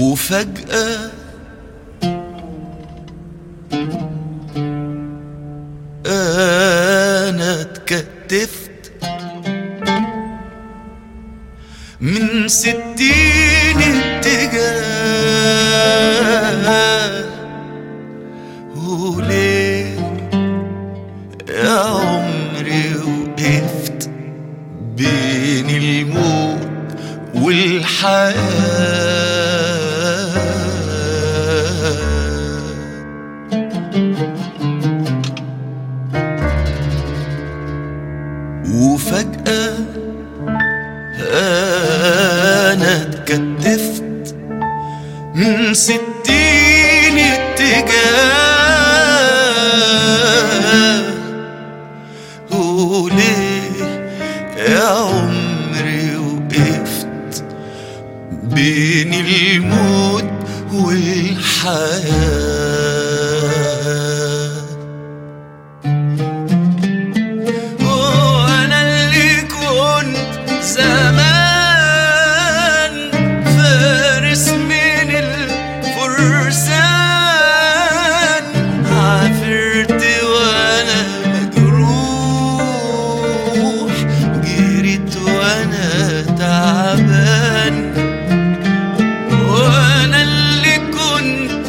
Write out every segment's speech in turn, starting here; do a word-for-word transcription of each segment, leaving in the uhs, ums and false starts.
وفجأة أنا اتكتفت من ستين اتجاه. وليه يا عمري وقفت بين الموت والحياة؟ وفجأة أنا اتكتفت من ستين اتجاه. وليه يا عمري وقفت بين الموت والحياة؟ زمان فارس من الفرسان، عافرت وانا مجروح، جريت وانا تعبان. وانا اللي كنت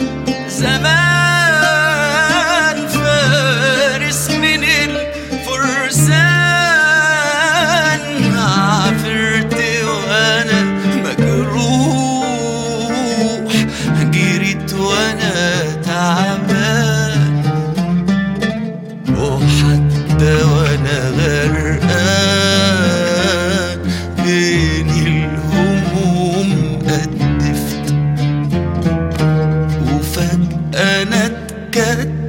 زمان فارس من الفرسان، عافرت وانا مجروح، جريت وانا تعبان. وحتى وانا غرقان بين الهموم قدفت، وفجأة انا اتكتفت